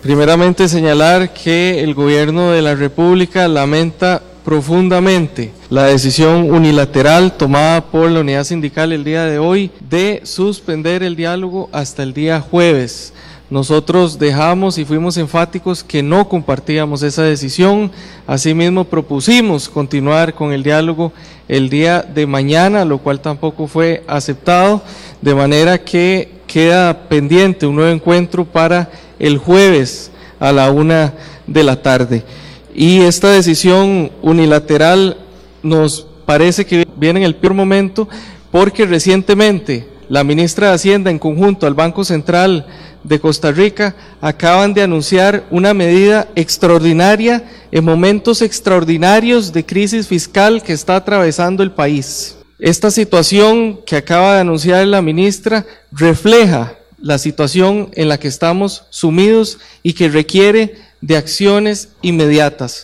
Primeramente señalar que el Gobierno de la República lamenta profundamente la decisión unilateral tomada por la unidad sindical el día de hoy de suspender el diálogo hasta el día jueves. Nosotros dejamos y fuimos enfáticos que no compartíamos esa decisión, asimismo propusimos continuar con el diálogo el día de mañana, lo cual tampoco fue aceptado, de manera que queda pendiente un nuevo encuentro para el jueves a la 1 de la tarde. Y esta decisión unilateral nos parece que viene en el peor momento porque recientemente la ministra de Hacienda en conjunto al Banco Central de Costa Rica acaban de anunciar una medida extraordinaria en momentos extraordinarios de crisis fiscal que está atravesando el país. Esta situación que acaba de anunciar la ministra refleja la situación en la que estamos sumidos y que requiere de acciones inmediatas.